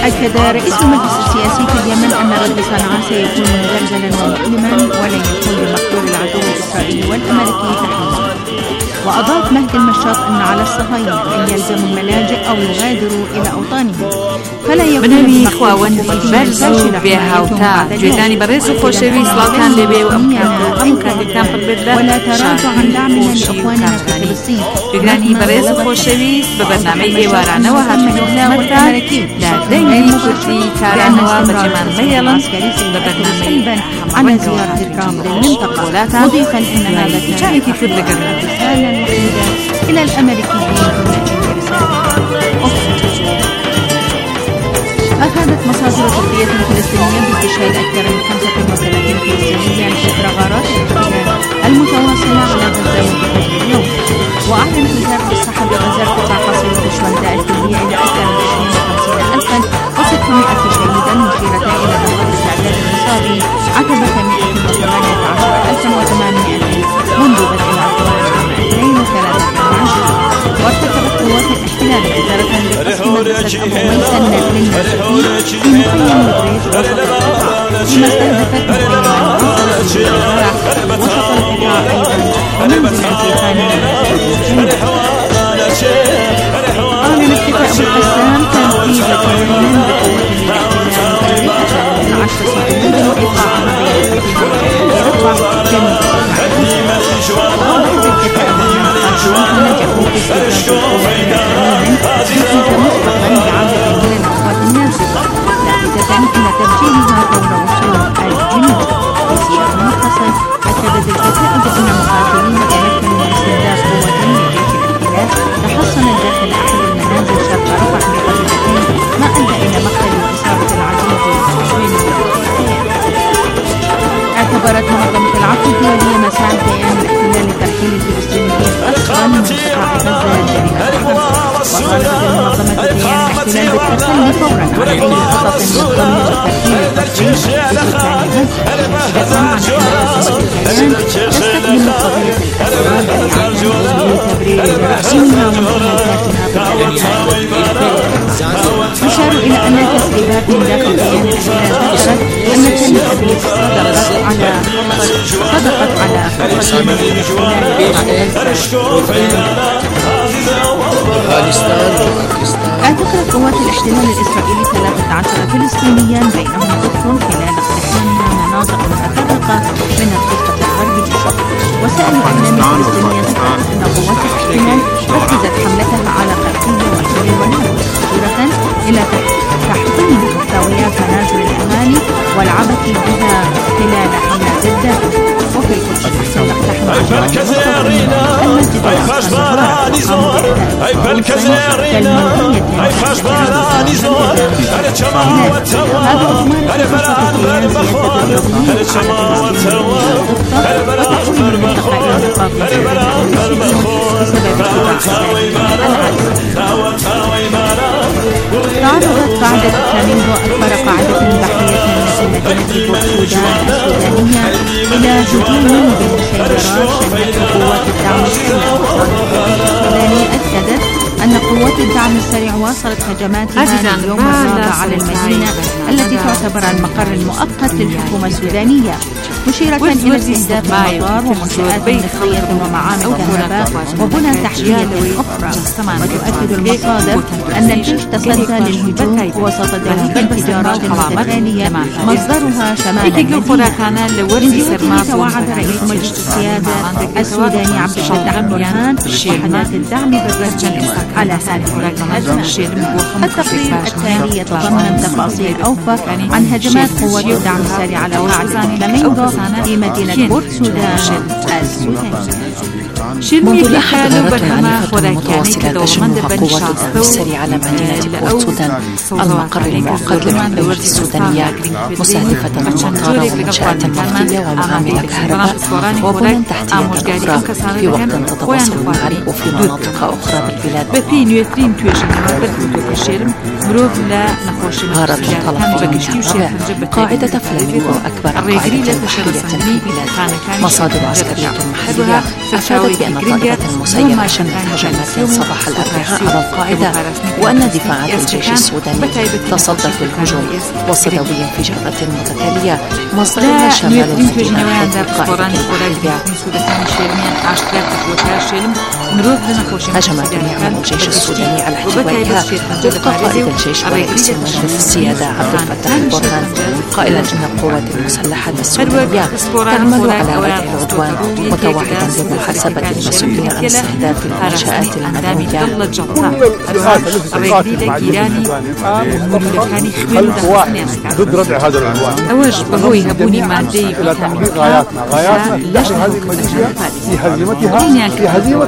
أكد رئيس المجلس السياسي في اليمن أن رد صنعاء سيكون مزلزلا ومؤلما ولن يكون بمقدور العدو الإسرائيلي والأمريكي تحميله. وأضاف مهدي المشاط أن على الصهاينة أن يلزموا الملاجئ أو يغادروا إلى أوطانهم فلا يكون بمقدور برزو بهاوتا جداني برز خوشوي سواكان لبي وأمكان بالله ولا تراجع عن دعمنا لإخواننا في فلسطين جداني برز خوشوي ببرنامج إيوارانة وهاتفنا والأمريكي لا دنجي كتي كارانة ومجمان ميلا ببرنامج عن زيارة ترامب للمنطقة مضيفا أن هذا كان كيف لقرنا رسالة وحيدة إلى الأمريكيين دون رسالة أخرى. أفادت مصادر طبية فلسطينية باستشهاد أكثر من 35 فلسطينيا إثر غارات الاحتلال المتواصلة على غزة منذ فجر اليوم. وأعلنت وزارة الصحة بغزة ارتفاع حصيلة الشهداء الكلية إلى أكثر من 52,600 شهيدا مشيرة إلى بلغة التعداد الإصابي عتب 118,800 منذ بدء العدوان عام 2013. وارتكبت قوات الاحتلال إدارة بقصف مدرسة أبو ميسن للنازحين في مخيم مدريد وسط القطاع فيما استهدفت مخيما وسط القطاع ومنزلا في خان الجنوب. أعلن اتفاق القسام تنفيذ قانون بقوة الاحتلال من 10 سنوات وإيقاع عملية رفع جنوب ونجحوا في استخدام القوة لتنفيذ مسبقا بعودة إلى الأقوات النازحة لافتة إلى تفجيرها فور وصول الجنود. في سياق متصل أكدت القتائل أن مقاتلين تمكنوا من استهداف قوة لجيش الاحتلال تحصنت داخل أحد المنازل شرق رفح بقريتين ما أدى إلى مقتل وإصابة العديد من المقاتلين. اعتبرت منظمة العفو الدولية مساعي كيان الاحتلال لترحيل الفلسطينيين أصلا من قطاع غزة جريمة حرب. وطالبت المنظمة كيان الاحتلال بالتسلي فورا على أي خطط يضمن ترحيل الفلسطينيين لسكان غزة. جزم عن أن قسمة الكيان تستخدم قضية الأسرى لتبرير جرائمها وانتهاكاتها بالأديان. يشار إلى أن تسريبات من داخل كيان الاحتلال ذكرت أن تل أبيب صدقت على خطة من اعتقلت قوات الاحتلال الإسرائيلي 13 فلسطينيا بينهم طفل خلال اقتحامها مناطق متفرقة من الضفة الغربية. وسائل الإعلام الفلسطينية ذكرت أن قوات الاحتلال ركزت حملتها على قرقية والحرير والهدف مشيرة إلى تحطيم محتويات منازل الأهالي والعبث بها خلال حملات الداخل. وفي القدس تحصل اقتحام عشرات المستوطنين المسجد الأقصى تعرضت قاعدة فلامينغو أكبر قاعدة بحرية في مدينة بورت سودان السودانية إلى هجوم بمسيرات شنت قوات الدعم السوداني. أكدت أن قوات الدعم السريع واصلت هجماتها اليوم الرابع على المدينة التي تعتبر المقر المؤقت للحكومة السودانية، مشيرة إلى استهداف المطار ومنشآت نفطية ومعامل كهرباء وبنى تحتية أخرى. وتؤكد المصادر أن الجيش تصدى للهجوم وسط دوامة انفجارات متتالية مصدرها شمال المدينة. توعد رئيس مجلس السيادة السوداني عبد الفتاح البرهان وحدات الدعم بالرد على هذه الهجمات. التقرير الثاني يتضمن تفاصيل أوفى عن هجمات قوات الدعم السريع على قاعدة فلامينغو في مدينة بورت سودان السودانية. منذ لاحظ غارتها عنيفة متواصلة تشنها قوات الدعم السريع على مدينة بورت سودان المقر المؤقت للحكومة السودانية، مستهدفة المطار ومنشآت نفطية ومعامل كهرباء وبنى تحتية أخرى في وقت تتواصل الحرب في مناطق أخرى بالبلاد. غارت منطلق الرابع قاعدة فلامينغو أكبر قاعدة عسكرية في بلاد. مصادر عسكرية محلية أفادت بأن طائرة مسيرة شنت هجمات صباح الأربعاء على القاعدة، وأن دفاعات الجيش السوداني تصدت للهجوم وسط انفجارات متتالية. مصدرنا شمال المدينة حيث القاعدة هجمت يعمل الجيش السوداني على احتوائها وفق قائد الجيش ورئيس مجلس السيادة عبد الفتاح البرهان، قائلا إن القوات المسلحة السودانية تعمل على ردع العدوان، متوعدا بمحاسبة المسؤولين عن استهداف المنشآت المدنية. ضد ردع هذا العدوان. هو يهبوني مادي غاياتنا في هزيمة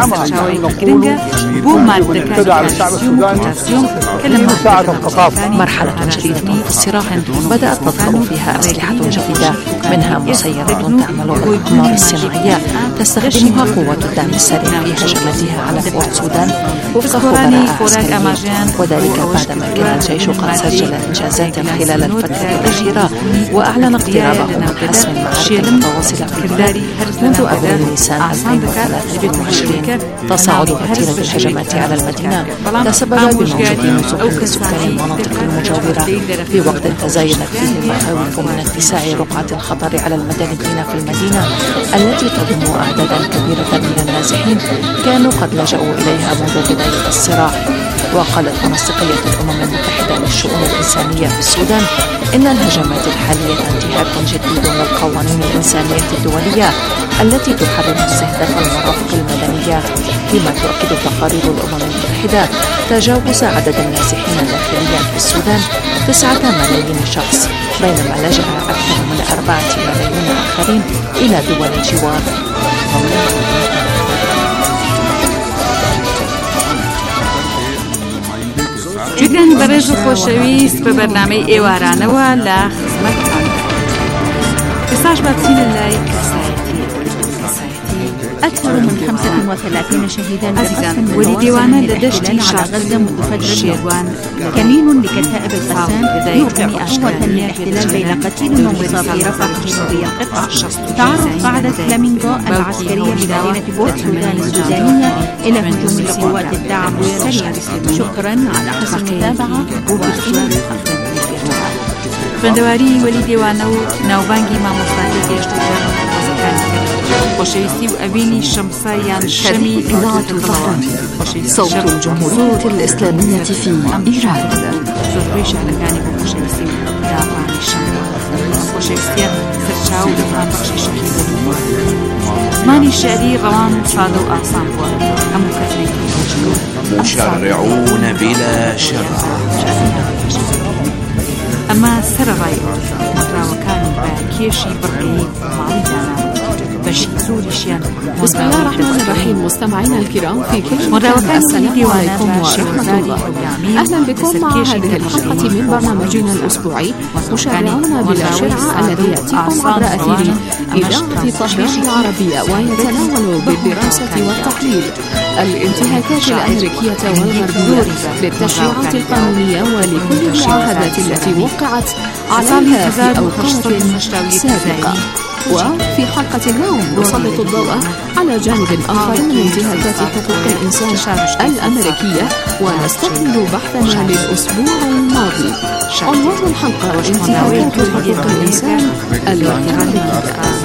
مرحلة جديدة في الصراع بدأت تظهر فيها أسلحة جديدة، منها مسيرة تعمل بالأقمار الصناعية تستخدمها قوات الدعم السريع في هجماتها على فورت سودان وفق خبراء عسكريين، وذلك بعدما كان الجيش قد سجل إنجازات خلال الفترة الأخيرة وأعلن اقترابه من حسم المعارك المتواصلة في البلاد منذ أبريل نيسان 2023. تصاعد وتيرة الهجمات على المدينة تسبب بموجة نزوح لسكان المناطق المجاورة في وقت تزايدت فيه المخاوف من اتساع رقعة الخطر على المدنيين في المدينة التي تضم أعدادا كبيرة من النازحين كانوا قد لجأوا إليها منذ بداية الصراع. وقالت منسقية الأمم المتحدة للشؤون الإنسانية في السودان إن الهجمات الحالية انتهاك جديد للقوانين الإنسانية الدولية التي تحرم استهداف المرافق المدنية، فيما تؤكد تقارير الأمم المتحدة تجاوز عدد النازحين داخليا في السودان 9 ملايين شخص، بينما لجأ أكثر من 4 ملايين آخرين إلى دول الجوار. جوگرانی بەڕێز و خۆشەویست بە بەرنامەی ئێوارانەوە لە خزمەتتان. ئێستاش بچینە لای کەسایەتی. أكثر من 35 شهيدا عزيزان ولي ديوانا لدشتي على غزة منذ فجر اليوم. كمين لكتائب القسام يوقع قوة للاحتلال بين قتيل ومصاب في رفح جنوبي القطاع. تعرض قاعدة فلامينغو العسكرية بمدينة بورت سودان السودانية إلى هجوم لقوات الدعم السريع. شكرا على حسن المتابعة وبالخير. خوێندەواری وەلی دێوانە و ناوبانگی مامۆستاکە گەشت خۆشەویستی و ئەوینی شەمسایان شەمی صوت الجمهورية الإسلامية في إيران. زۆربەی شارەکانی بۆ خۆشەویستی و داڕانی شەم خۆشەویستیە سەرچاو و دەفرانبەخشی شەکی بوو. زمانی شعری ڕەوان و سادە و ئاسان بووە، هەموو کەسێکی مشرعون بلا شرع. ئەمە سەرڕای مەتراوەکانی بە کێشی بڕگەی ماڵیدانا بەشی زۆریشیان. بسم الله الرحمن الرحيم. مستمعينا الكرام في كل مكان، السلام عليكم ورحمة الله. أهلا بكم مع هذه الحلقة من برنامجنا الأسبوعي مشرعون بلا شرع، الذي يأتيكم عبر أثير إذاعة طهران العربية ويتناول بالدراسة والتحليل الانتهاكات الأمريكية والغربية للتشريعات القانونية ولكل المعاهدات التي وقعت عليها في أوقات سابقة. وفي حلقة اليوم نسلط الضوء على جانب آخر من انتهاكات حقوق الإنسان الأمريكية ونستكمل بحثنا للأسبوع الماضي. عنوان الحلقة انتهاكات حقوق الإنسان الأمريكية.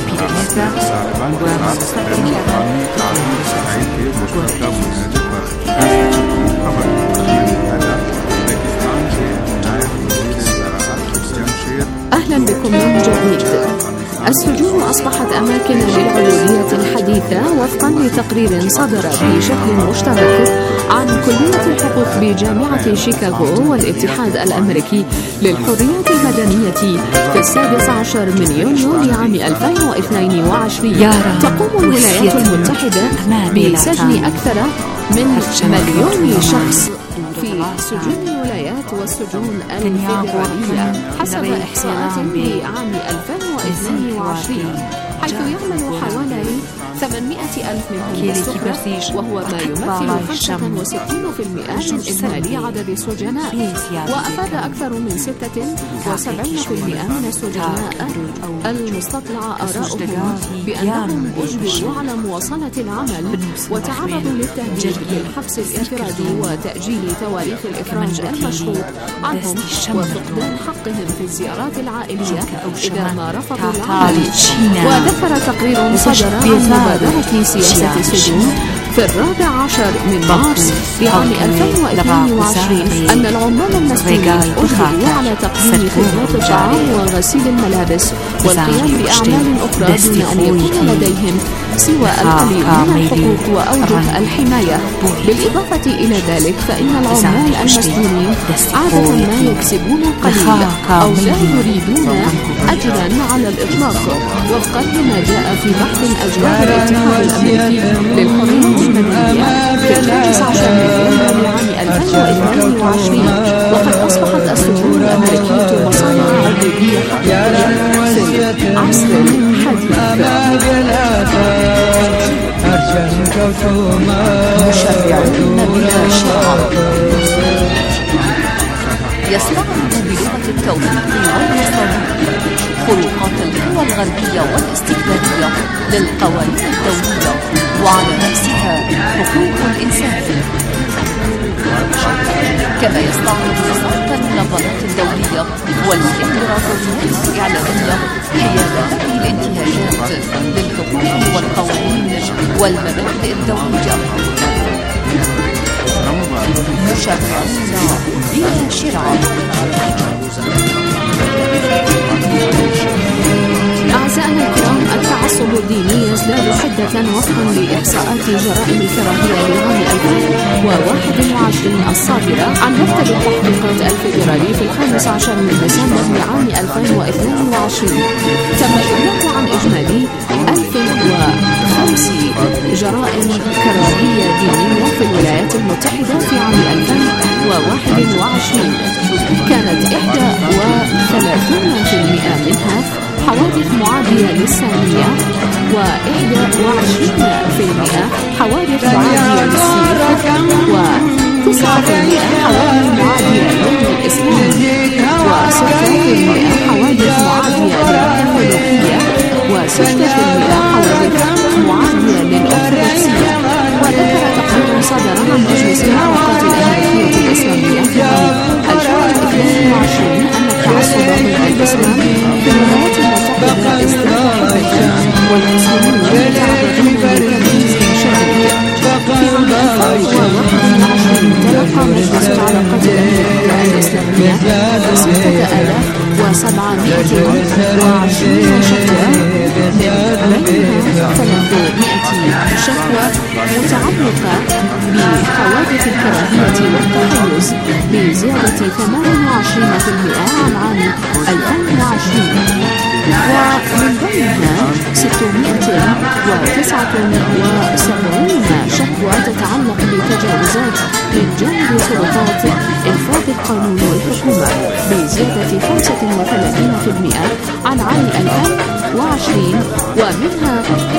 أهلا بكم من جديد. السجون أصبحت أماكن للعبودية الحديثة وفقا لتقرير صدر بشكل مشترك عن كلية الحقوق بجامعة شيكاغو والاتحاد الأمريكي للحريات المدنية في 16 من يونيو لعام 2022. تقوم الولايات المتحدة بسجن أكثر من 1,000,000 شخص في سجون الولايات والسجون الفيدرالية حسب إحصاءات لعام 2022، حيث يعمل حوالي 800,000 منهم بالسفرة، وهو ما يمثل 65% من إجمالي عدد السجناء. وأفاد أكثر من 76% من السجناء المستطلع آراؤهم بأنهم أجبروا على مواصلة العمل وتعرضوا للتهديد بالحبس الانفرادي وتأجيل تواريخ الإفراج المشروط عنهم وفقدان حقهم في الزيارات العائلية إذا ما رفضوا العمل. وذكر تقرير صدر عن مبادرة سياسة السجون في 14 من مارس لعام 2022 أن العمال المسجونين أجبروا على تقديم خدمات الطعام وغسيل الملابس والقيام بأعمال أخرى دون أن يكون لديهم سوى القليل من الحقوق وأوجه الحماية. بالإضافة إلى ذلك فإن العمال المسجونين عادة ما يكسبون قليل أو لا يريدون أجرا على الإطلاق، وفقا لما جاء في بحث أجراه الاتحاد الأمريكي للحرية المدنية في 19 نوفمبر لعام 2022. وقد أصبحت السجون الأمريكية مصانع عبودية حقيقية في العصر الحديث. مشرعون بلا شرع يستعمل بلغة التوثيق والمصادر خروقات القوى الغربية والاستكبارية للقوانين الدولية وعلى رأسها حقوق الإنسان، كما يستعرض وسائل المنظمات الدولية والإمبراطوريات الإعلامية حيال هذه الانتهاكات للحقوق والقوانين والمبادئ الدولية. مشرعون بلا شرع. أعزائنا الكرام، التعصب الديني يزداد حدة وفقا لإحصاءات جرائم الكراهية لعام 2021 الصادرة عن مكتب التحقيقات الفيدرالي في 15 من ديسمبر لعام 2022. تم الإبلاغ عن إجمالي 1005 جرائم كراهية دينية في الولايات المتحدة في عام 2021. كانت 31% منها حوادث معادية للسامية، و21% حوادث معادية للسيف، و9% حوادث معادية للإسلام، و6% حوادث معادية للكاثوليكية، و6% حوادث معادية للأرثوذكسية. وذكر تقرير صدر عن مجلس العلاقات الأمريكية الإسلامية في عام 2022 أن التعصب ضد الإسلام في الولايات المتحدة ازداد حدة، والمسلمون يتعرضون لتمييز شديد. في عام 2021 تلقى مجلس العلاقات الأمريكية الإسلامية 6720 شكوى، من بينها 300 شكوى متعلقة بحوادث الكراهية والتحيز بزيادة 28% عن عام 2020، ومن بينها 679 شكوى تتعلق بتجاوزات من جانب سلطات إنفاذ القانون والحكومة بزيادة 35% عن عام 2020، ومنها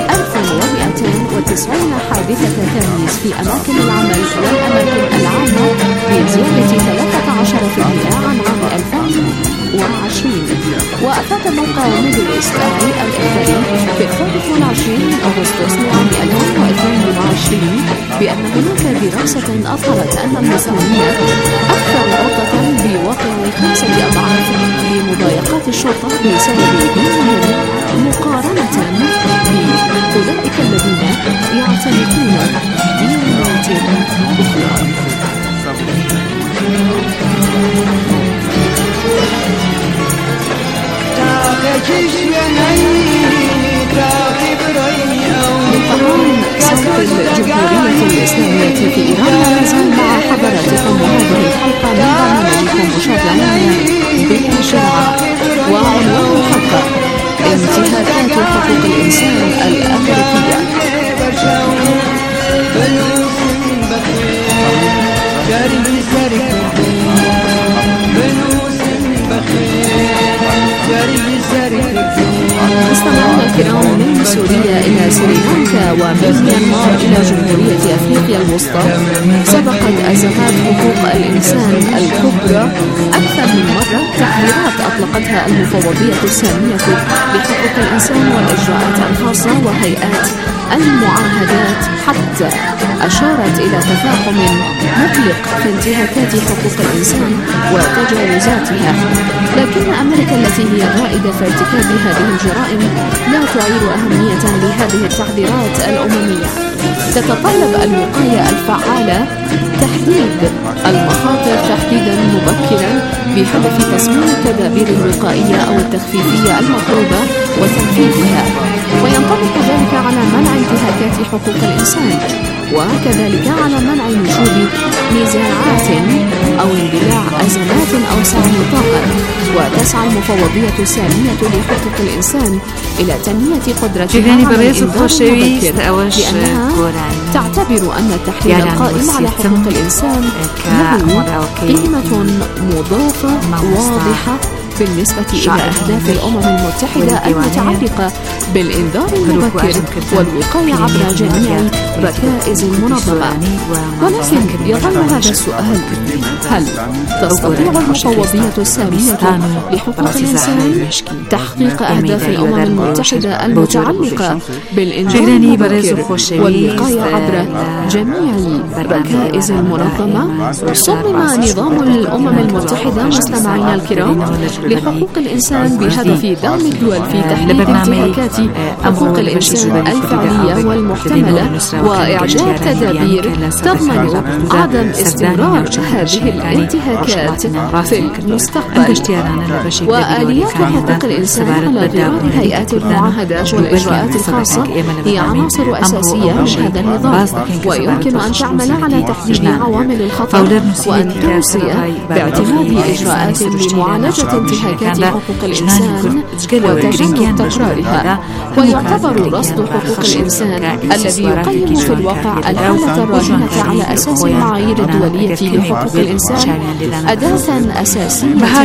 1290 حادثة تمييز في أماكن العمل والأماكن العامة بزيادة 13% عن عام 2020. وأفاد موقع ميدل إيست الإخباري في 23 من أغسطس لعام 2022 بأن هناك دراسة أظهرت أن المسلمين أكثر عرضة بوقع 5 أضعاف لمضايقات الشرطة بسبب دينهم مقارنة بأولئك الذين يعتنقون ديانات أخرى. صوت الجمهورية الإسلامية في إيران لا يزال مع حضراتكم وهذه الحلقة من برنامجكم مشرعين بلا شرع، وعنوان الحلقة انتهاكات حقوق الإنسان الأمريكية. مستمعينا الكرام، من سوريا إلى سريلانكا الوسطى سبقت أزمات حقوق الإنسان الكبرى أكثر من مرة تحذيرات أطلقتها المفوضية السامية لحقوق الإنسان والإجراءات الخاصة وهيئات المعاهدات، حتى أشارت إلى تفاقم مقلق في انتهاكات حقوق الإنسان وتجاوزاتها. لكن أمريكا التي هي الرائدة في ارتكاب هذه الجرائم لا تعير أهمية لهذه التحذيرات الأممية. تتطلب الوقاية الفعالة تحديد المخاطر تحديدا مبكرا بهدف تصميم التدابير الوقائية أو التخفيفية المطلوبة وتنفيذها، وينطبق ذلك على منع انتهاكات حقوق الإنسان، وكذلك على منع نشوب نزاعات أو اندلاع أزمات أوسع نطاقا. وتسعى المفوضية السامية لحقوق الإنسان إلى تنمية قدرتها على الإنذار المبكر، لأنها تعتبر أن التحليل القائم على حقوق الإنسان له قيمة مضافة واضحة بالنسبة إلى أهداف الأمم المتحدة المتعلقة بالإنذار المبكر والوقاية عبر جميع ركائز المنظمة. ولكن يظل هذا السؤال: هل تستطيع المفوضية السامية لحقوق الإنسان تحقيق أهداف الأمم المتحدة المتعلقة بالإنذار المبكر والوقاية عبر جميع ركائز المنظمة؟ صمم نظام الأمم المتحدة مستمعينا الكرام لحقوق الإنسان بهدف دعم الدول في تحديد انتهاكات حقوق الإنسان الفعلية والمحتملة وإعجاب تدابير تضمن عدم استمرار هذه الانتهاكات في المستقبل. وآليات حقوق الإنسان على غرار هيئات المعاهدات والإجراءات الخاصة هي عناصر أساسية من هذا النظام، ويمكن أن تعمل على تحديد عوامل الخطر وأن توصي باعتماد إجراءات لمعالجة انتهاكات حقوق الإنسان وتجنب تكرارها. ويعتبر رصد حقوق الإنسان الذي يقيم في الواقع الحالة الراهنة على أساس المعايير الدولية لحقوق الإنسان أداة أساسية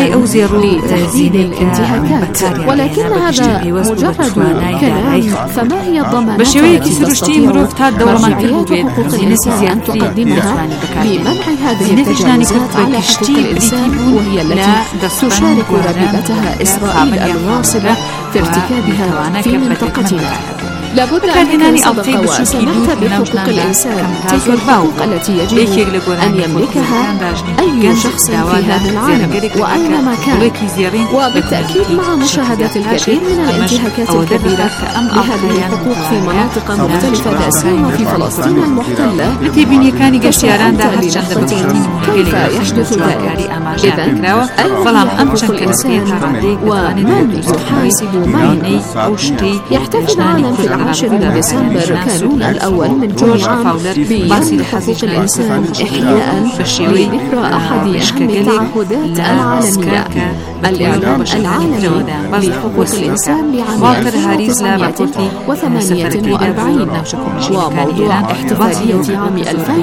لتهديد الانتهاكات. ولكن هذا مجرد كلام، فما هي الضمانات التي تستطيع مرجعيات حقوق الإنسان أن تقدمها لمنع هذه التجاوزات على حقوق الإنسان، وهي التي تشارك ربيبتها إسرائيل الواصلة في ارتكابها في منطقتنا؟ لابد أن سبق وسمعت بحقوق الإنسان، تلك الحقوق التي يجب أن يملكها أي شخص في هذا العالم وأينما كان. وبالتأكيد مع مشاهدة الكثير من الانتهاكات الكبيرة لهذه الحقوق في مناطق مختلفة، لا سيما في فلسطين المحتلة، كيف يحدث ذلك؟ إذن أين حقوق الإنسان ومن يحاسب من؟ يحتفل العالم في 10 ديسمبر كانون الأول من كل عام بيوم حقوق الإنسان إحياء لذكرى أحد أهم التعهدات العالمية، الإعلان العالمي لحقوق الإنسان لعام 1948. وموضوع احتفالية عام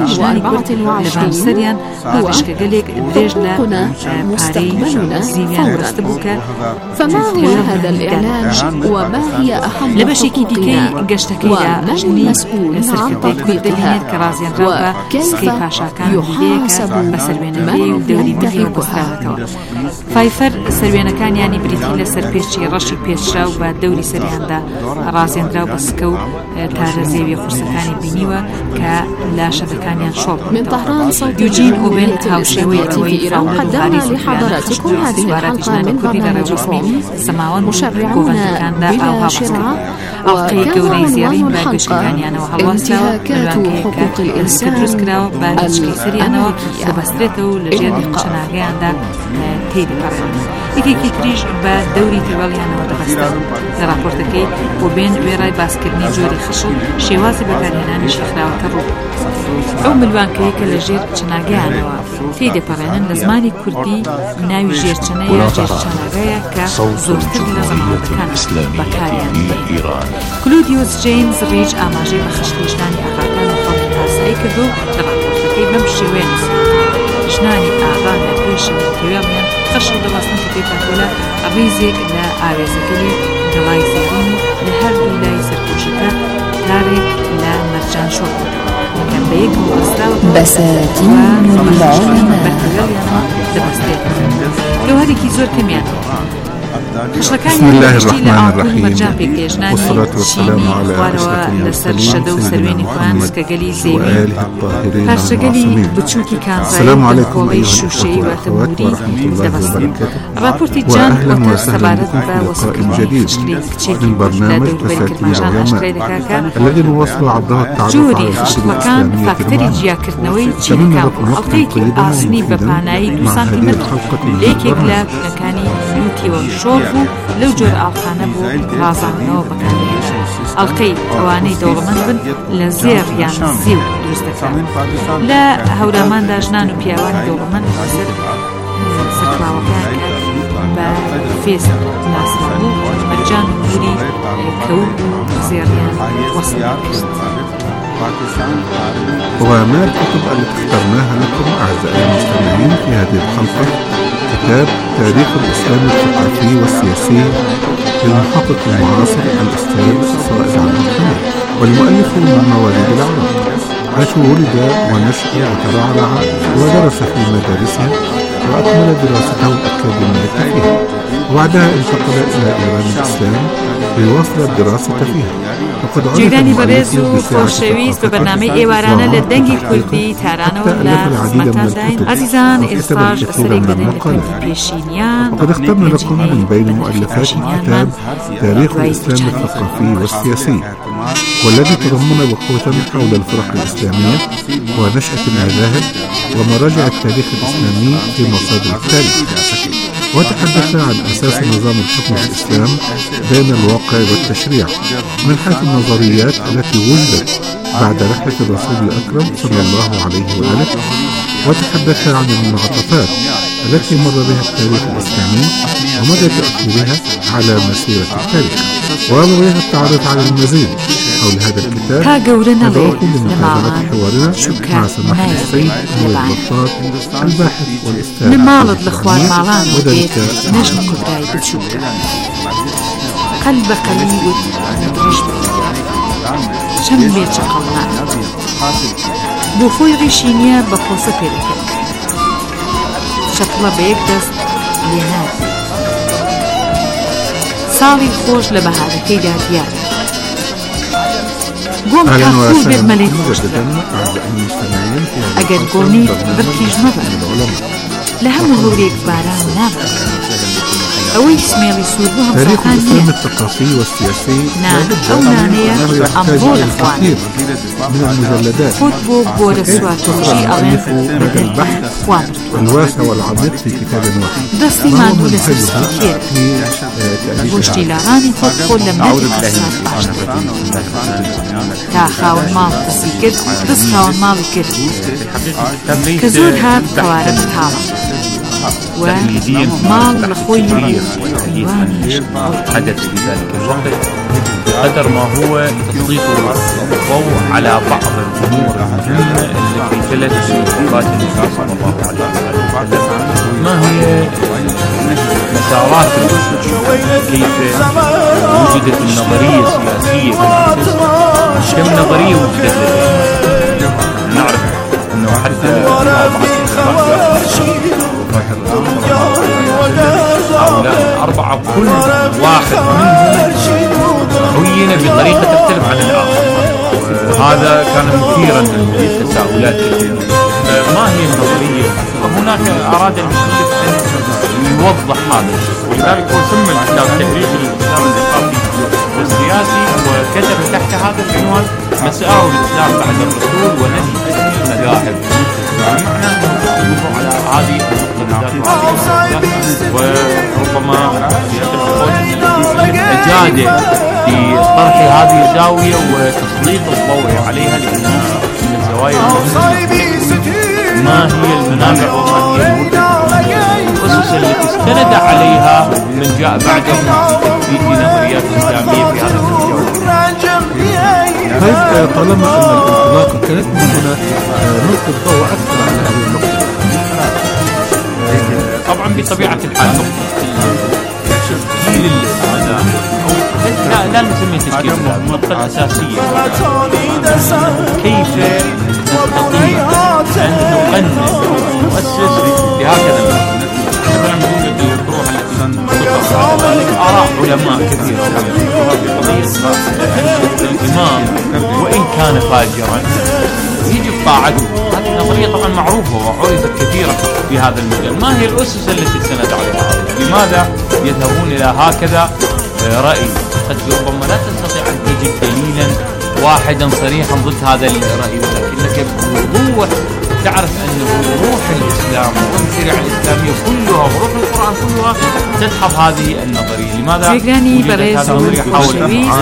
2024 هو حقوقنا مستقبلنا فورا. فما هو هذا الإعلان وما هي أهم حقوقنا ومن المسؤول عن تطبيقها وكيف يحاسب من ينتهكها؟ فایفر سەروێنەکانیانی بریتی لەسەر پێچی ڕەشی پێشرا و بە دەوری سەریاندا ڕازێنرا و بە سکە و تارە زێوی قورسەکانی بینیوە کە لاشەکانیان شۆڕ. من طهران صوت يوجين أوبن هاوشيوية في إيران قدمنا لحضراتكم هذه الحلقة من برنامج فوم مشرعون بلا شرع، وكان عنوان الحلقة انتهاكات حقوق الإنسان یەکێکی تریش بە دەوری تێوەڵیانەوە دەبەستە لە راپۆرتەکەی بۆ بێن وێڕای باسکردنی جۆری خشن شێوازی بەکارهێنانی شیخراوەکە ڕوو. ئەو ملوانکەیە کە لە ژێر چناگەیانەوە تێی دەپەڕێنن لە زمانی کوردی ناوی ژێرچنە یا ژێرچناگەیە کە زۆرتر لە زەمانەکان بەکاریان دێن. کلودیوس جیمز ڕیج ئاماژەی بە خشکێشتانی ئاغاکان و خەڵکی تاسایی کردو لە راپۆرتەکەی بەم شێوەیە نووسیوە: ژنانی ئاغا لە پێشەوە تێوێڵیان خەشە دەبەستن کە پێکاتۆلە ڕیزێک لە ئاوێزەکەی گەڵای زێڕین و لە هەردوو لای سەرپۆشەکە هەفتارێک لە مەرجان شۆڕ کە بە یەک بەساتین العلماء دەبەستێت لەوهەرێکی زۆر کەمیان بسم الله الرحمن الرحيم والصلاة والسلام على أشرف المرسلين سيدنا محمد وآله الطاهرين المعصومين. السلام عليكم أيها الأخوة والأخوات ورحمة الله وبركاته، وأهلا وسهلا بكم في لقاء جديد من برنامج بساتين العلماء الذي نواصل عرضه التعرف على الكتب الإسلامية في المعاصر. أتمنى لكم وقتا طيبا ومفيدا مع هذه الحلقة المباركة. لو جور ئاڵخانە بۆ ڕازاندنەوە بەکارهێنێت ئەڵقەی ئەوانەی دەوڵەمەند بن لە زێڕ یان زیو دروست دەکران لە هەوراماندا ژنان و پیاوانی دەوڵەمەند لەسەر سەرکلاوەکان بە فێز ناسرا بوو مەرجان و نووری کەوت زێڕیان وەسڵ کرد. وما الكتب التي اخترناها لكم أعزائي المستمعين في هذه الحلقة؟ كتاب تاريخ الإسلام الثقافي والسياسي للمحقق المعاصر الأستاذ صائب عبد الحميد، والمؤلف من مواليد العراق، حيث ولد ونشأ وترعرع ودرس في مدارسها وأكمل دراسته الأكاديمية فيها، وبعدها انتقل إلى إيران الإسلام ليواصل الدراسة فيها. جیرانی بەڕێز و خۆشەویست بە بەرنامەی ئێوارانە لە دەنگی کوردی تارانەوە لە خزمەتانداین. عزیزان ئێستاش ئەسەرێک دەدەین لە کوردی پێشینیان. وقد اخترنا لكم من بين مؤلفات الكتاب تاريخ الإسلام الثقافي والسياسي، والذي تضمن وقوة حول الفرق الإسلامية ونشأة المذاهب ومراجع التاريخ الإسلامي في مصادر التاريخ. وتحدثنا عن أساس نظام الحكم في الإسلام بين الواقع والتشريع من حيث النظريات التي وجدت بعد رحلة الرسول الأكرم صلى الله عليه وآله، وتحدثنا عن المنعطفات التي مر بها التاريخ الإسلامي ومدى تأثيرها على مسيرة التاريخ، وبغيها التعرف على المزيد حول هذا الكتاب. ندعوكم لمتابعة حوارنا مع سماحة السيد نور البطاط الباحث والأستاذ وذلك نجم قدراي بتشوكا قلب قليل رجب شمي تشقلنا بوفوي غيشينيا بقوصة بيركا شكلا بيكدس لينات صالي خوش لبهاركي داديار قوم كافور بالمليك أجد قومي بركيج مبا لهم هوريك باران نابا أوي سميلي سودوهم تاريخ الإسلام الثقافي والسياسي أو نانية أمبول أخوان من المجلدات فوتبوك بورا سواتوشي أغين هذا البحث الواسع والعميق في كتاب واحد. دستي ما نقول سيكير وشتي لغاني فوتبول لم ندي خصات باشتر تا خاون مال تسيكر دس خاون مال كر كزور هاد قوارب تاما ومال لخوي حدث في ذلك الوقت بقدر ما هو تسليط الضوء على بعض الأمور المهمة التي جلت في وفاة النبي صلى الله عليه وسلم. ما هي مسارات كيف وجدت النظرية السياسية كم نظرية وجدت نعرف أنه حتى هؤلاء الأربعة كل واحد منهم عين بطريقة تختلف عن الآخر، وهذا كان مثيرا للتساؤلات. ما هي النظرية؟ وهناك أراد المؤلف أن يوضح هذا، ولذلك هو سمى الكتاب تاريخ الإسلام الثقافي والسياسي، وكتب تحت هذا العنوان مسار الإسلام بعد الرسول ونهي المذاهب. بمعنى على هذه وربما أجاد في طرح هذه الزاوية وتسليط الضوء عليها، لأن من الزوايا ما هي المنابع وما هي الأسس التي استند عليها من جاء بعدهم في نظريات إسلامية في هذا الجو. طيب، طالما أن الانطلاقة كانت من هنا نلقي الضوء أكثر على هذه النقطة. طبعا بطبيعة الحال نقطة تشكيل المذاهب أو لا نسميه تشكيل بلاد، النقطة الأساسية كيف نستطيع أن نقنن ونؤسس لهكذا مثلا نقول الدروح التي تنطبق على ذلك آراء علماء كثير في قضية الإمام وإن كان فاجرا يجب طاعته. هذه النظرية طبعا معروفة وعرفت كثيرا في هذا المجال. ما هي الأسس التي استند عليها؟ لماذا يذهبون إلى هكذا رأي؟ قد ربما لا تستطيع أن تجد دليلا واحدا صريحا ضد هذا الرأي، ولكنك بوضوح تعرف أنه روح الإسلام والشريعة الإسلامية كلها وروح القرآن كلها تسحب هذه النظرية. لماذا وجدت هذا النظرية؟ حاول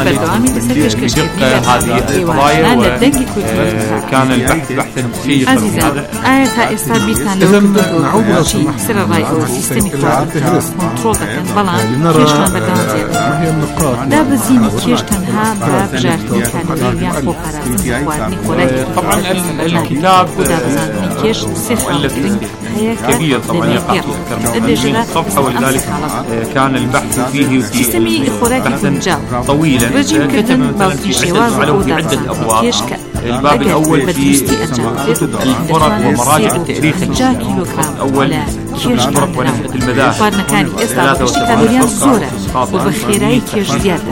بدقة هذه القضايا وكان البحث بحثا شيقا. آية إستابيتنا لو نعود إلى سر الرأي أو سيستم كنترول بلان كيش كان بدانزير ما هي النقاط لا بزيني كيش كانها باب جارتي كان ليبيان فوق راسي وادني قولي. طبعا الكتاب كيش صفر كبير طبعا يقع أكثر من 20 صفحة، ولذلك كان البحث فيه بحثا طويلا. كتب مثلا في عدة أبواب. الباب الأول في الفرق ومراجع التاريخ الأول الفرق ونشأة المذاهب 73 صفحة وبخيراي كيش زيادة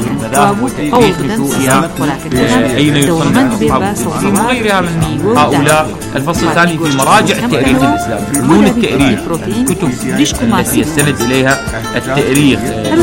أين يصنف أصحابه وغيرها من هؤلاء. الفصل الثاني في مراجع التاريخ الإسلامي، فنون التاريخ، كتب التي يستند إليها التاريخ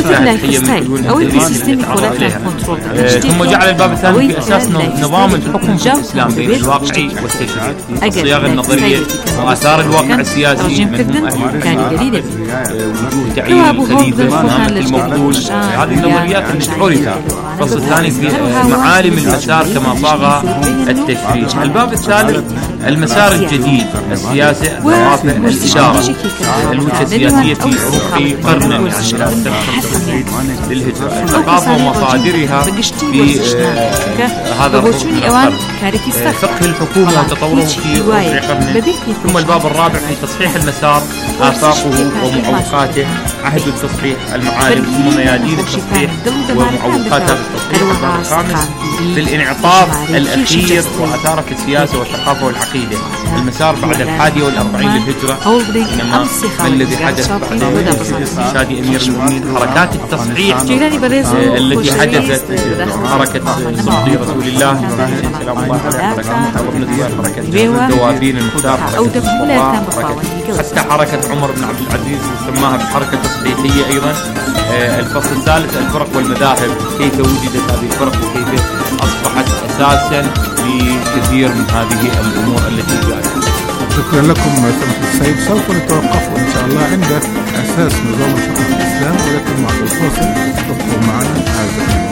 ثم جعل الباب الثاني في أساس نظام الحكم في الإسلام بين الواقعي والتشريعي، الصياغة النظرية وآثار الواقع السياسي منهم أهل الكلام، وجوه تعيين الخليفة، نعمة المفضول. هذه النظريات التي عرفت. الفصل الثاني في معالم المسار كما صاغ التشريع. الباب الثالث المسار الجديد، السياسة، الروافع، الإدارة، الوجهة السياسية في عروق قرن العاشر للهجرة، الثقافة ومصادرها في هذا القرن، فقه الحكومة وتطوره في عروق قرن. ثم الباب الرابع في تصحيح المسار، آفاقه ومعوقاته، عهد التصحيح، المعالم، ثم ميادين التصحيح ومعوقاتها بالتصحيح. الباب الخامس في الانعطاف الأخير وأثاره في السياسة والثقافة والعقيدة، المسار بعد 41 للهجرة، إنما الذي حدث بعد إرشاد أمير المؤمنين، حركات التصحيح التي حدثت، حركة صدي رسول الله سلام الله عليه، حركة دوابين المختار، حتى حركة عمر بن عبد العزيز سماها بحركة تصحيحية أيضا. الفصل الثالث الفرق والمذاهب، كيف وجدت هذه الفرق وكيف أصبحت أساسا لكثير من هذه الأمور التي جاءت. شكرا لكم سماحة السيد. سوف نتوقف إن شاء الله عند أساس نظام الحكم الإسلام، ولكن بعد الفاصل تبقوا معنا هذا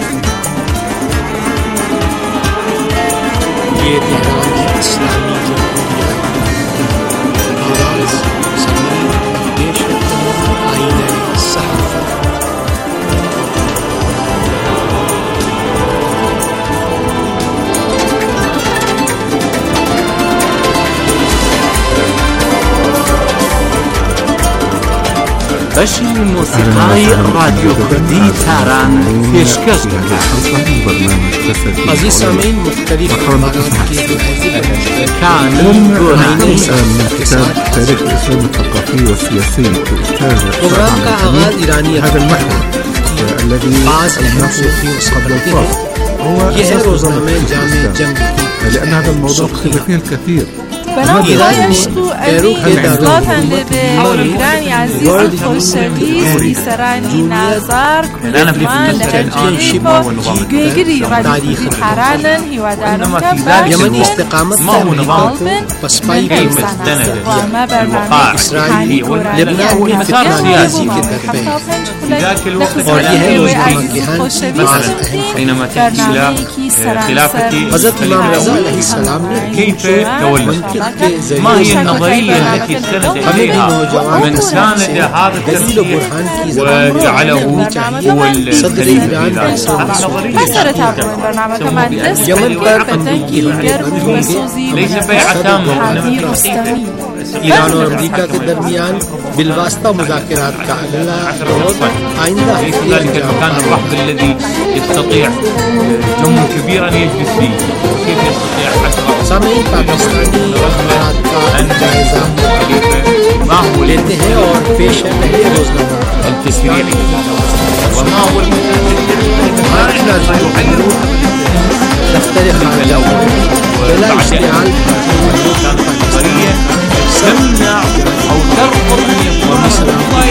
بشر موسيقای رادیو کردی تهران پیشکش عزیز سامعین مختلف كان من كتاب تاريخ الإسلام الثقافي والسياسي للأستاذ هذا المحور الذي أصبحناه قبل الفاصل هو لأن هذا الموضوع فيه الكثير. بنابراین اضافاً لبرنامج عزیز خوشویست سرانی نظر کلمان گیری رادیو تهران هیوادارم که یمنی استقامت ما هو نظام بسبايك المستند الوقائع لبنان مسار سياسي في ذاك الوقت مثلا حينما تأتي إلى خلافة كيف تولد، ما هي النظرية التي استند إليها من ساند هذا الترشيح وجعله هو الخليفة في ذلك؟ ليس بيعة تامة، ईरान और अमेरिका के दरमियान बिलवास्ता मुज़ाकरात का अगला दौर आइंदा ذلك المكان الرحب الذي يستطيع جمع كبيرا يجلس فيه وكيف يستطيع सामईन पाकिस्तानी अखबारात का जायजा ما هو लेते हैं और पेश है पहले रोजनामा التشريعي وما هو दफ्तर खारजा बला इश्तिहाल تمنع او ترفض ومصر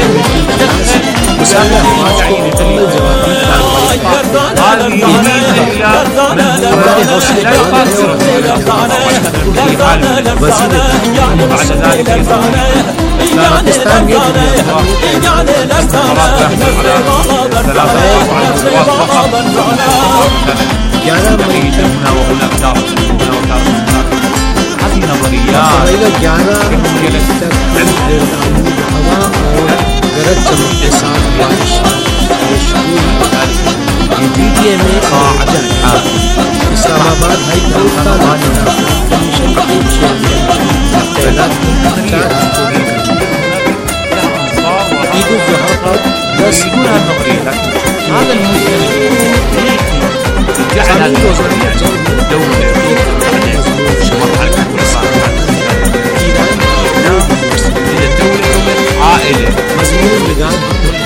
هذه इस्लामाबाद हाई कोर्ट का कमीशन ईद उल जुहा पर 10 هذا جعل الدولة عائلة مضمون لگان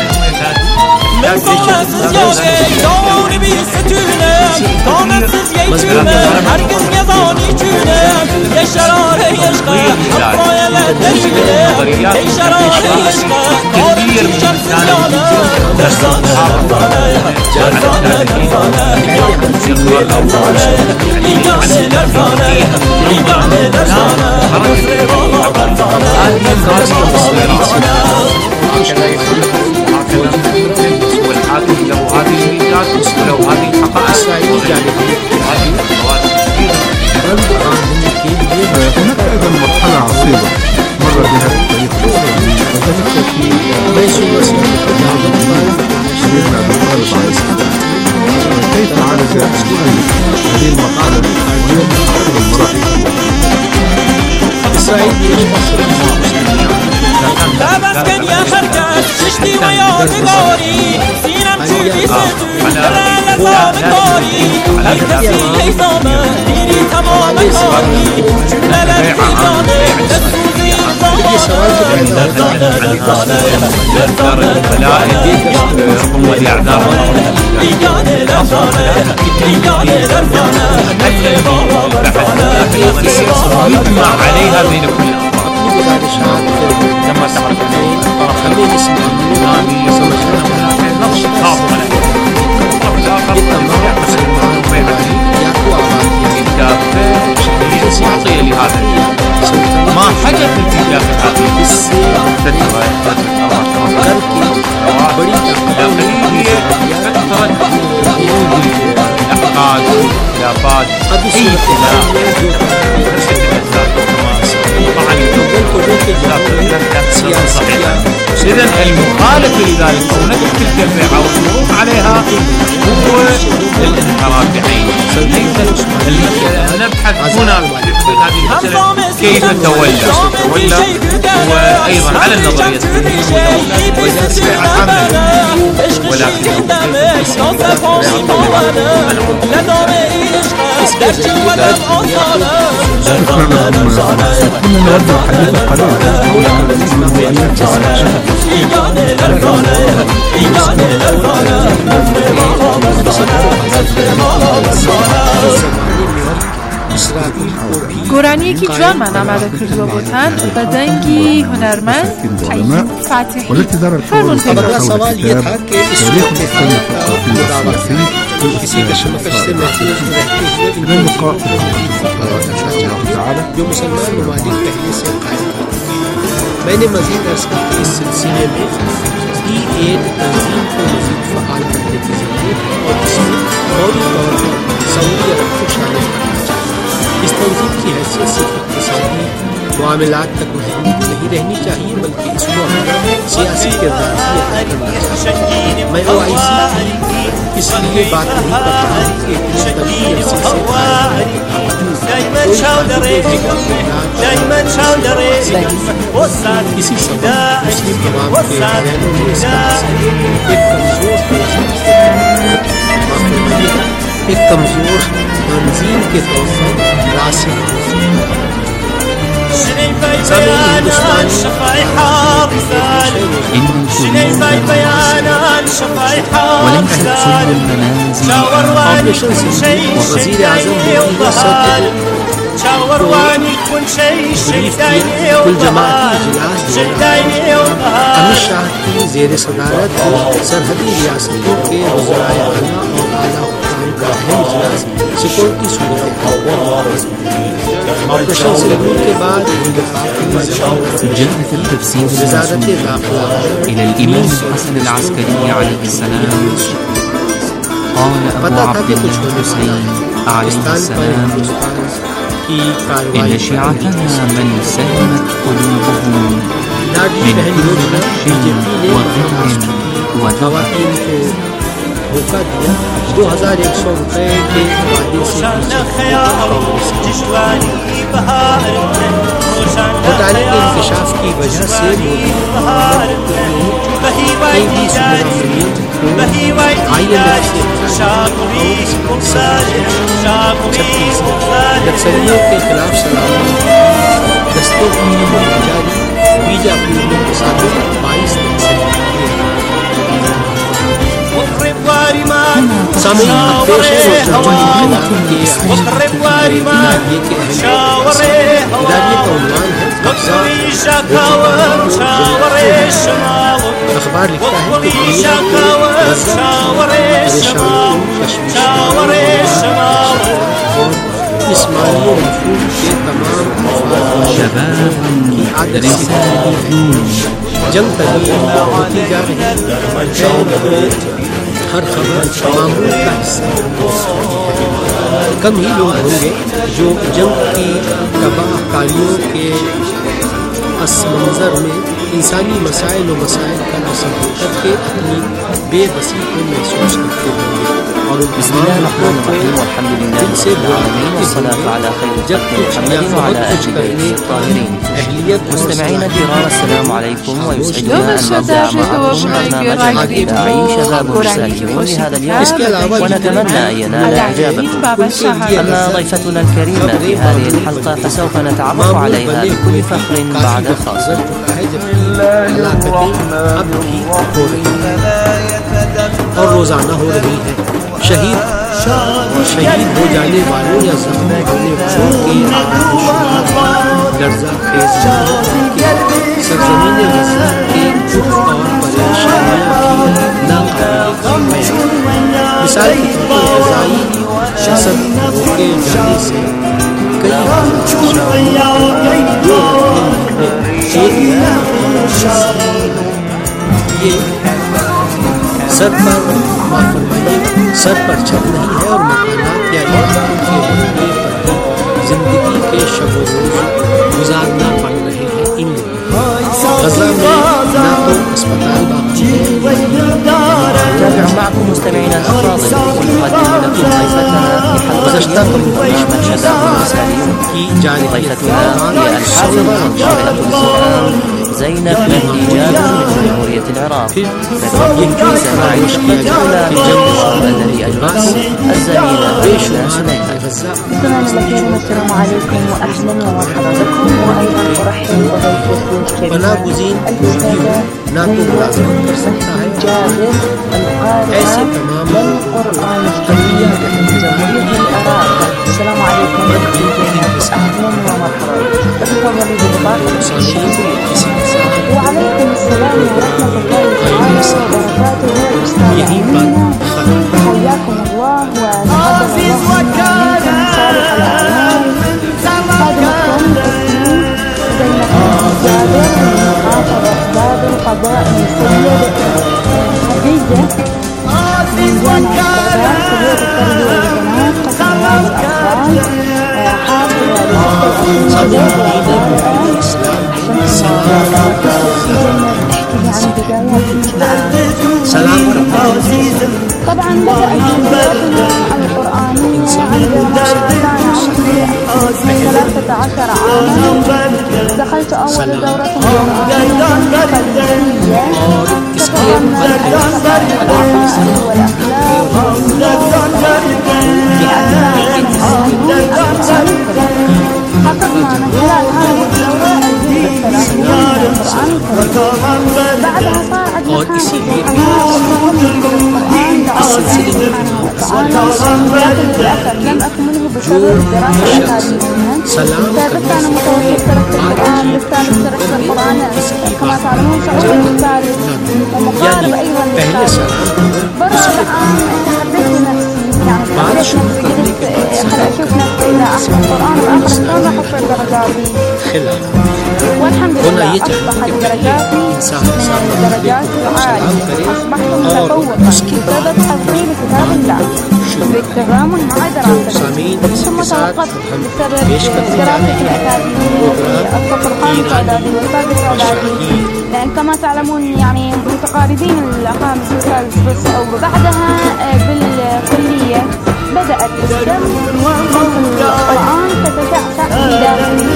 والحاكم له هذه الميزات وله هذه الحقائق هناك أيضا مرحلة عصيبة مر بها التاريخ الإسلامي وذلك في سيدنا أبي طالب عليه السلام. كيف عالج المؤلف هذه المرحلة وهي من أحد المراحل إسرائيل لا مسكن يا حركات تشتي ويادقاري سينم شوفي ستو ترى لزام الداري الكسي هيثامة ديري تمام الهاري جملة للكيانة تسوزي يجمع عليها بين كل كما تعرف خليني اسمع معطية لهذا ما حدث في داخل هذه هي فترة وجود الأحقاد والخلافات أي خلاف إذا المخالف لذلك أو نفس تلك البيعة والوقوف عليها هو الانحراف بعينه. نبحث هنا في هذه المسألة كيف تولى وأيضا على النظرية ولكن گۆرانیەکی جوانمان ئامادە کردووە بۆتان بە دەنگی هونەرمەند فاتحی والتي دار الحوار حول كتاب تاريخ الإسلام الثقافي والسياسي किसी कश्मकश से महफूज रहते हुए إلى اللقاء في إن شاء الله تعالى जो मुसलमान ममालिक पहले से कायम करते हैं। मैंने मजीद अर्ज करके इस सिलसिले में E8 तंजीम को मजीद फ़आल करने की ज़रूरत है और इसमें फौरी तौर पर सऊदी अरब को शामिल करना चाहिए। इस तंजीम की हैसियत सिर्फ इक़्तिसादी मामलात तक महदूद नहीं रहनी चाहिए बल्कि इसको अपना सियासी किरदार भी अदा करना चाहिए। मैं OIC इसलिए बात नहीं करता कि किसी सबब मुस्लिम तमाम के घरेलों में एक कमजोर तंजीम के तौर पर रासिक हो सकता है। वज़ीर आज़म شاورواني كل شيء شيدايني अमित शाह की ज़ेर सदारत सरहदी रियासतों के वज़राए आला और आला हुक्काम का अहम इजलास सिक्योरिटी सूरत ऑपरेशन सिंदूर के बाद جاءت التفسير إلى الإمام الحسن العسكري عليه السلام قال أبو عبد الله الحسين عليه السلام إن شيعتنا من سلمت قلوبهم من كل غش وغدر धोखा दिया 2100 रुपए के वादे से घोटाले के इंकशाफ की वजह से नक्सलियों के खिलाफ सलामी दस्तों की जारी बीजापुर में मुसाफिर 22 अखबार लिखता है कि इस मानव मफहूम के तमाम की आदत जंग तकलीफ होती जा रही है। हर खबर मामूल का हिस्सा कम ही लोग होंगे जो जंग की तबाहकारियों के पस मंज़र में इंसानी मसाइल और मसाइल का तसव्वुर करके अपनी बेबसी को महसूस करते होंगे और दिल से जब कुछ करने अहलियत مستمعينا الكرام السلام عليكم ويسعدنا أن نبدأ معكم برنامج إذاعي شباب رساليون لهذا اليوم ونتمنى أن ينال إعجابكم. أما ضيفتنا الكريمة في هذه الحلقة فسوف نتعرف عليها بكل فخر بعد الفاصل. और रोजाना हो रही है शहीद हो जाने वालों या जख्मी होने वालों की लर्जा खेज सरजमीन गज़ा की दुख और परेशानियों की मिसाल के तौर पर ग़ज़ाई शसद रोके जाने से कई ये सर पर सर पर छत नहीं है और मकानात या इमारतों के बनने पर जिंदगी के शब रोज गुजारना पड़ रहे हैं। इन गज़ा में ना तो अस्पताल معكم مستمعينا الأفاضل نقدم لكم ضيفتنا في حلقة برنامج شباب رساليون. ضيفتنا هي الحافظة والشاعرة القرآن زينب مهدي جابر من جمهورية العراق. نتوجه بسماع النشرة الأولى في الجو الذي أجرته الزميلة بيشنا سليمان. مستمعينا الكرام السلام عليكم وأهلا ومرحبا بكم وأيضا أرحب بضيفتي الكريمة الأستاذة جابر القارئة للقرآن الكريم من جمهورية العراق. السلام عليكم أختي زينب أهلا ومرحبا. تفضلي ببطاقة الشهادة. وعليكم السلام ورحمة الله تعالى وبركاته أستاذة أمينة. حياكم الله وتقبل الله منكم صالح الأعمال. خادمكم زينب جابر من محافظة باب القضاء السيد خديجة من جامعة بغداد كلية التربية والبنات قسم الله الأطفال حافظة لمكتب الأطفال. نحكي عن بداية هو في سلام طبعا بدأت دراستنا القرآنية عندما كان عمري 13 عاما. دخلت أول دورة قرآنية قلبية تتضمن القرآن والأخلاق حققنا من خلال هذه الدورة الجزء الثلاثين من القرآن الكريم. بعدها صاعد لم أكمله بسبب دراسة أكاديمية. ثابت أنا متوسط القرآن لسان دراسة القرآن كما تعلمون صعوبة التعريف ومقارب أيضا للتعريف. برا الآن تحدثت نفسي يعني خل أشوف نفسي إذا أحفظ القرآن وآخر السنة أحصل درجاتي والحمد لله أصبحت درجاتي من الدرجات العالية. أصبحت متفوقا بسبب تفضيل كتاب الله بالتضامن مع دراستي. ثم توقفت بسبب دراستي الأكاديمية في الصف الخامس إعدادي والسادس إعدادي، لأن كما تعلمون يعني متقاربين الخامس والسادس. وبعدها بالكلية بدأت الدم القرآن تتسعسع في داخلي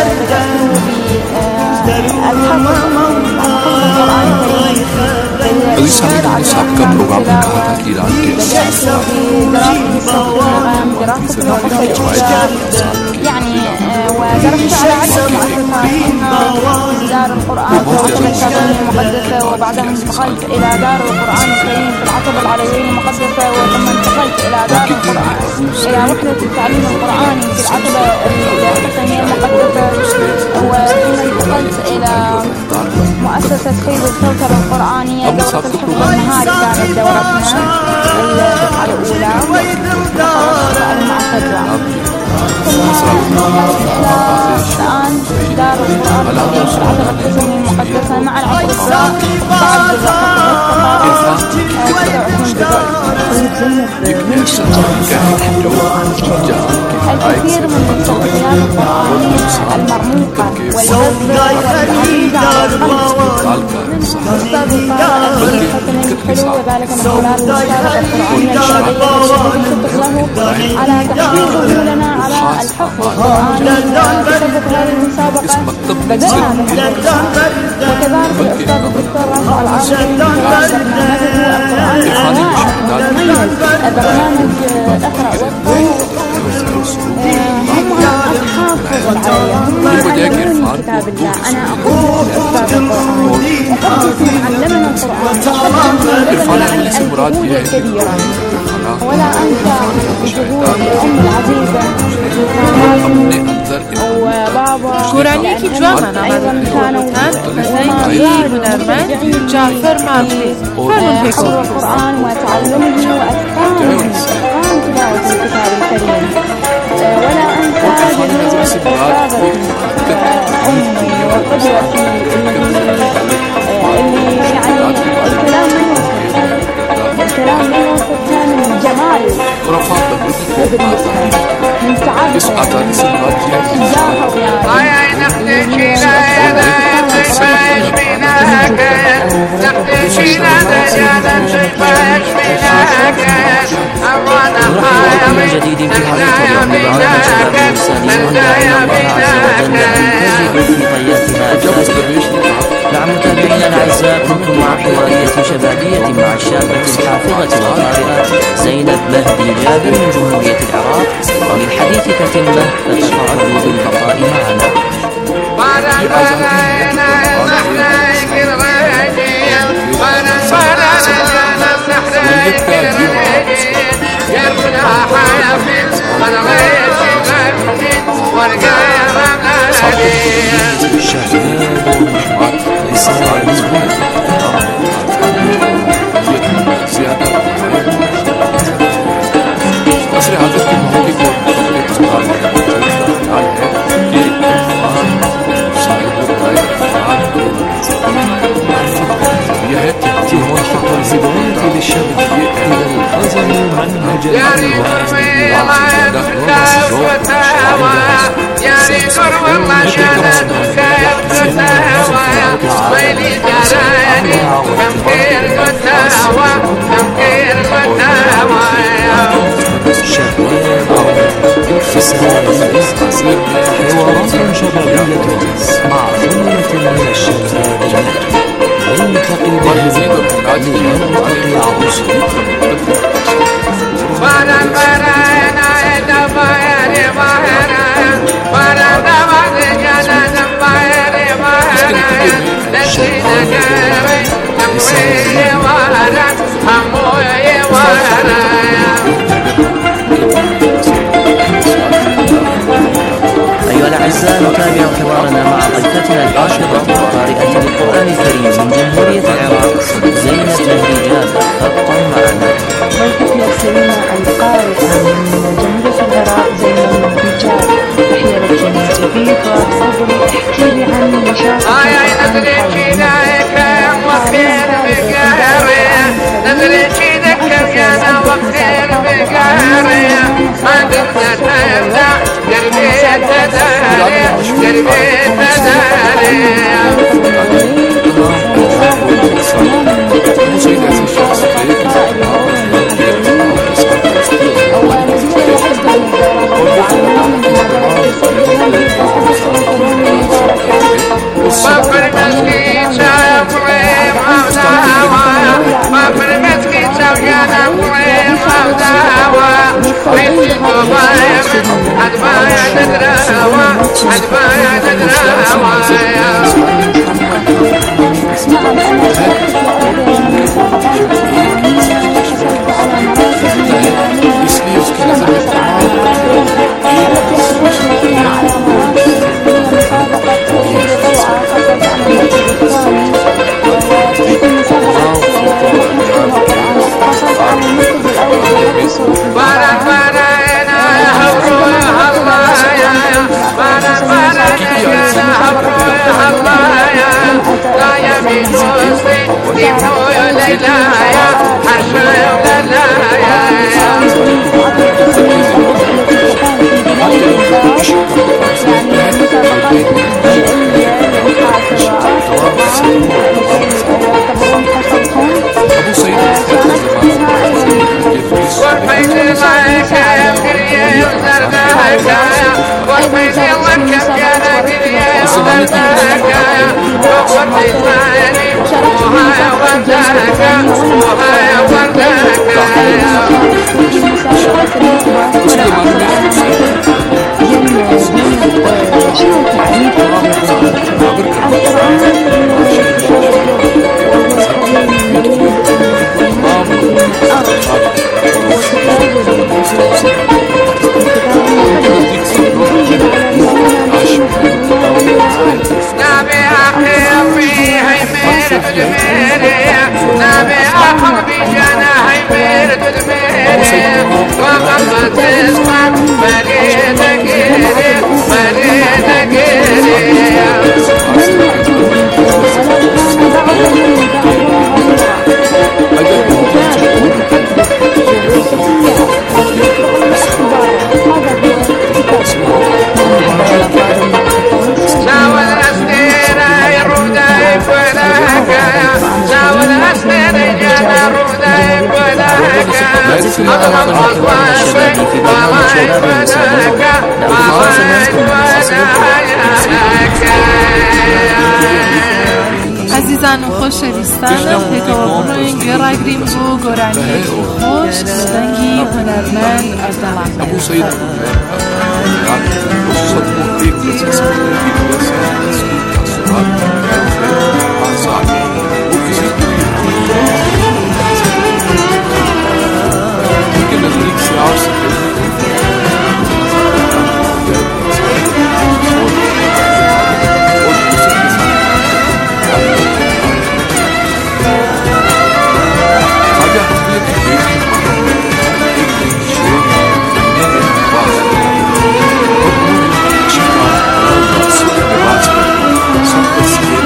يعني ودرست على عدة مؤسسات دار القرآن في العتبة الشاطئية المقدسة، وبعدها انتقلت إلى دار القرآن الكريم في العتبة العلوية المقدسة، وثم انتقلت إلى دار القرآن إلى وحدة التعليم القرآني في العتبة الحسنية المقدسة، وثم انتقلت إلى مؤسسة فيض الكوثر القرآنية. دورة الحفظ النهاري كانت دورتنا الدفعة الأولى مع فجرة، ثم الآن دار القرآن الكريم في العتبة الحسنية المقدسة مع العتبة الكثير من التوصيات القرآنية المرموقة والجذبة والعزيزة على القلب من أستاذ الحلو، وذلك من خلال المسابقة القرآنية الشرعية التي تطلق له على تحفيز لنا على الحفظ القرآني. بسبب هذه المسابقة بدأنا نحفظ وكذلك الأستاذ الدكتور رافع العاصمي برنامج أقرأ كتاب الله. أنا أقول أستاذ القرآن وحدث علمنا القرآن الجهود الكبيرة، ولا أنسى جهود الأم العزيزة وبابا گۆرانیەکی جوانمان ئامادەکردووەتان بەزای هونەرمەند جعفەر ماڵی حفظ القرآن وتعلمه وأتقانه تلاوة الكتاب الكريم. ولا أنسى جهود أستاذتي أمي وقدوتي اللي يعني الكلام ما يوصف كان من جمال من سعادة من جديد في حلقة اليوم بعد الإنسانية وأن الله عز وجل ينتج في طياتها مع متابعينا الأعزاء. كنتم مع حوارية شبابية مع الشابة الحافظة والقارئة زينب مهدي جابر من جمهورية العراق، وللحديث تتمة فتفضلوا بالبقاء معنا. الرواية للشباب إذا التزموا منهج حوارات شبابية مع ثلة من الشباب نلتقي بهم لنلتقي عروسهم أيها الأعزاء، نتابع حوارنا مع ضيفتنا الحافظة قارئة القرآن الكريم من جمهورية العراق زينب جهريجان. فابقوا معنا. ضيفتنا الكريمة القارئة من جمهورية العراق زينب جهريجان، تحية لك من جديد. وتفضلي احكي لي عن نشاطك عزیزان و خۆشەویستانم پێکەوە بڕۆین گێڕاگرین بۆ گۆرانیەکی خۆش لە دەنگی هونەرمەند ئەردەڵان Thank you.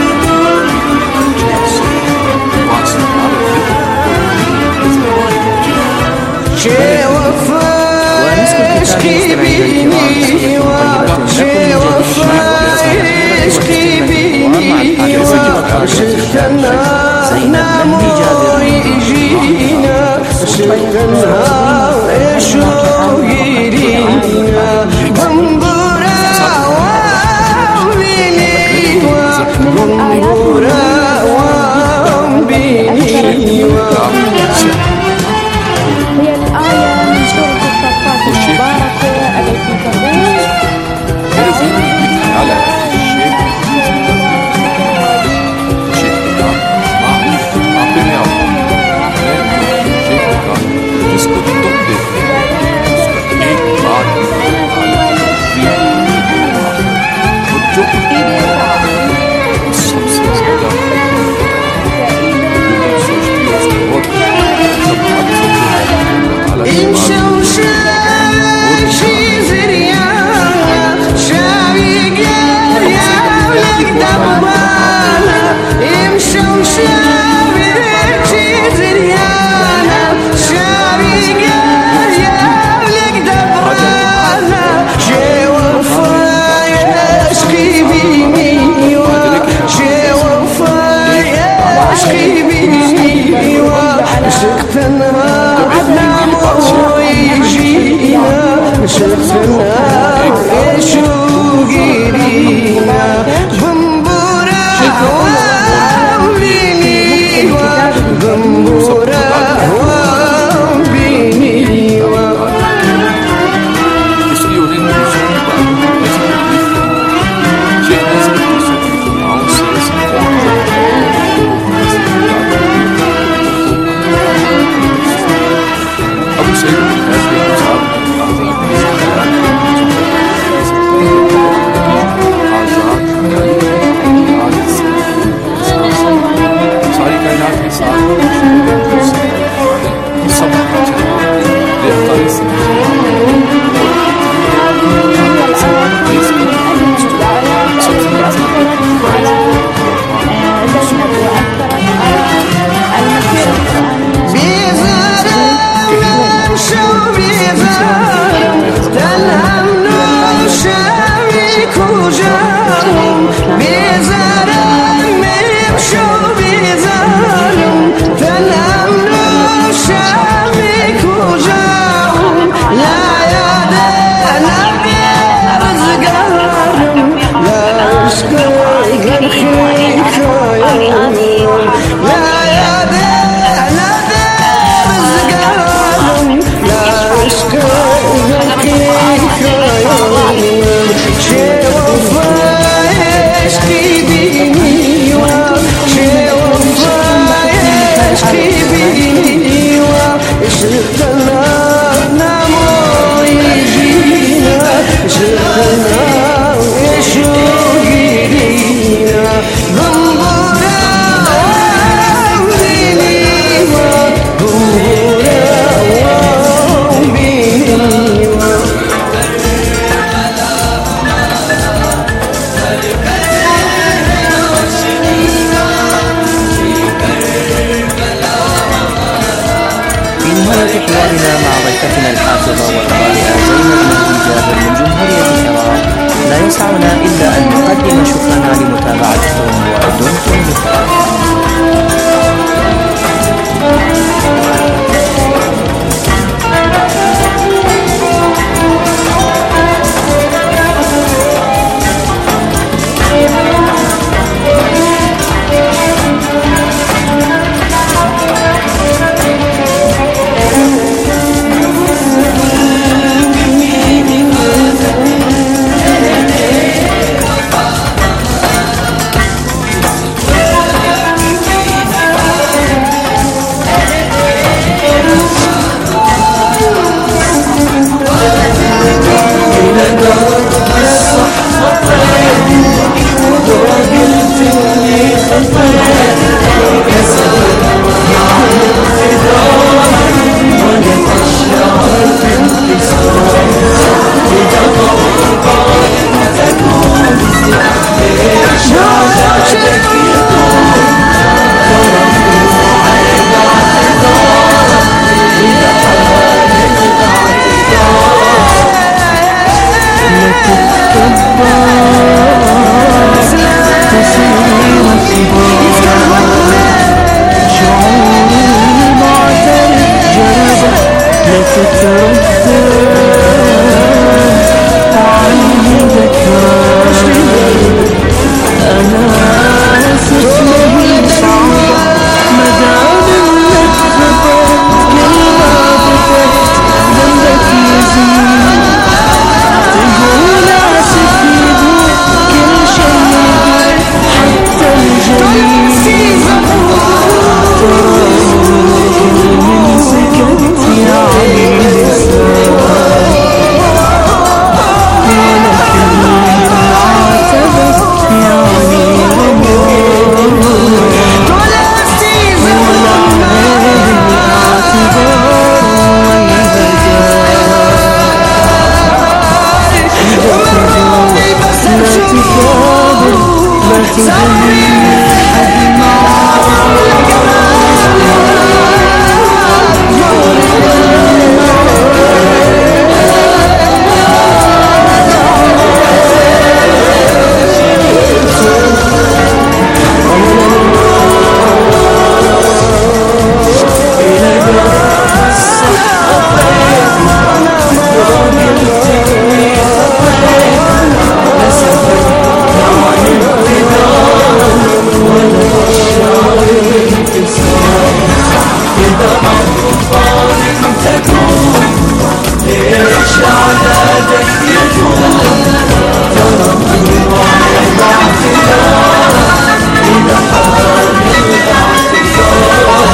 تكون ليش عدادك يكون ترى واحد اعتذار إذا حال الاعتذار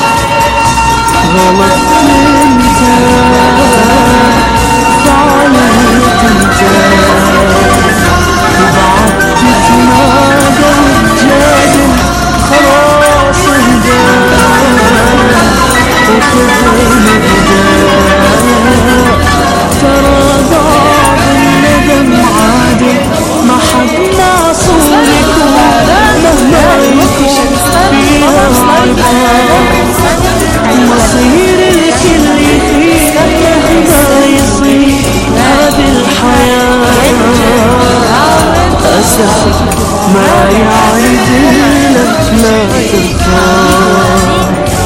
غلط انت فعلت انت وبعدت تنادى وتجادل خلاص اهدى وخذني ترى ضاع بالندم عادي ما حد معصوم يكون مهما يكون فيها مصير الكل يفيد مهما يصير هذه الحياة أسف ما يعيد لك لا ترتاح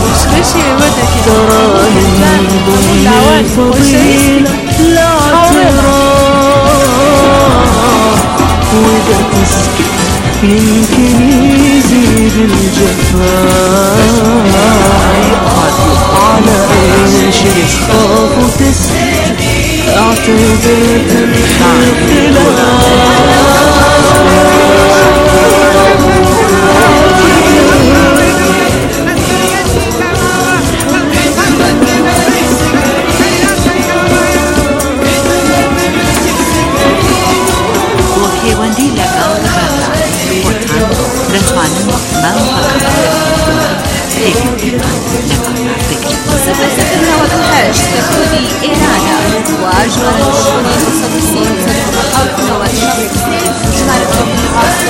تراني ضمن فضيلة لا تراح وإذا تسكت يمكن يزيد الجفاء على ايش تخاف وتسكت اعتذر تنحي ستفتنا وبالحاج تكوني إرادة وأجمل الشؤون المتخصصين سنتحاولنا والشخصين شاركوا في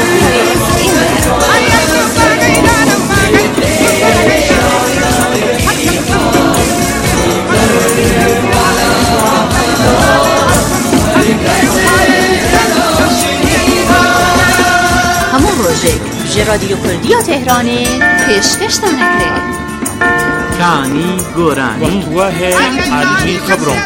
همون روژه رادیو کردی تهرانی پیشکش نکره كاني قراني وهي عالمي خبرون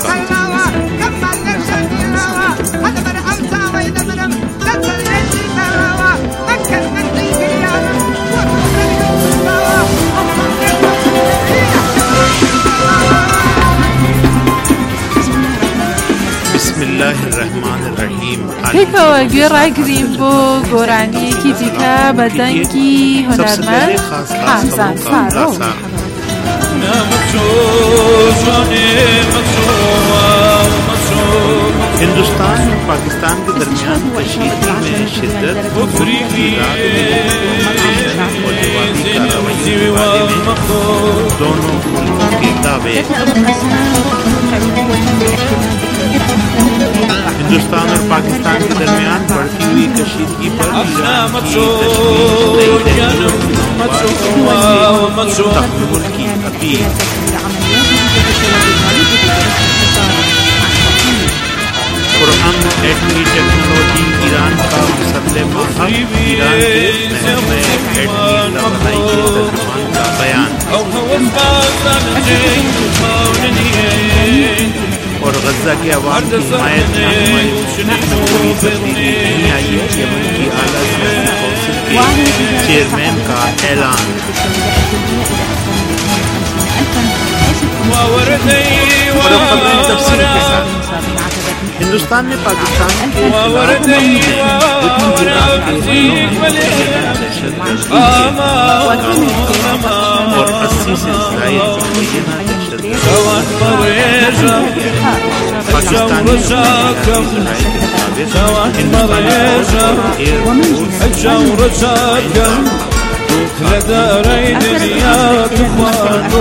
بسم الله الرحمن الرحيم پیکەوە گوێڕاگرین بۆ گۆرانیەکی دیکە بە دەنگی هونەرمەند حەمزان فارۆ. हिंदुस्तान और पाकिस्तान के दरमियान कशीदगी में शिद्दत दोनों मुल्कों के दावे हिंदुस्तान और पाकिस्तान के दरमियान बढ़ती हुई कशीदगी पर तहम्मुल की अपील। कुरान एटमी टेक्नोलॉजी ईरान का मुसल्लम ईरान के महल में एटमी तवानाई के तर्जुमान का बयान और गजा के अवाम की हिमायत कोई तब्दीली नहीं आई है। यमन की आला काउंसिल के चेयरमैन का ऐलान। हिंदुस्तान ने पाकिस्तान के और 80 से पाकिस्तान